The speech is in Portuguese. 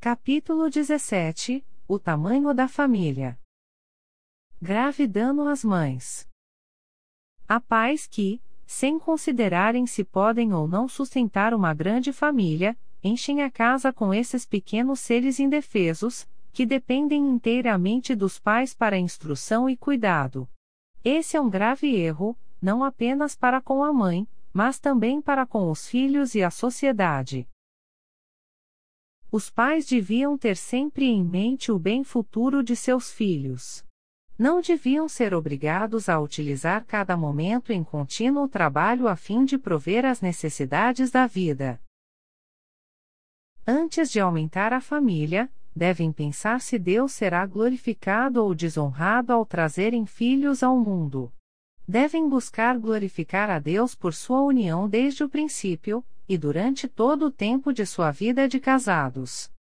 Capítulo 17 – O tamanho da família. Grave dano às mães. Há pais que, sem considerarem se podem ou não sustentar uma grande família, enchem a casa com esses pequenos seres indefesos, que dependem inteiramente dos pais para instrução e cuidado. Esse é um grave erro, não apenas para com a mãe, mas também para com os filhos e a sociedade. Os pais deviam ter sempre em mente o bem futuro de seus filhos. Não deviam ser obrigados a utilizar cada momento em contínuo trabalho a fim de prover as necessidades da vida. Antes de aumentar a família, devem pensar se Deus será glorificado ou desonrado ao trazerem filhos ao mundo. Devem buscar glorificar a Deus por sua união desde o princípio, e durante todo o tempo de sua vida de casados.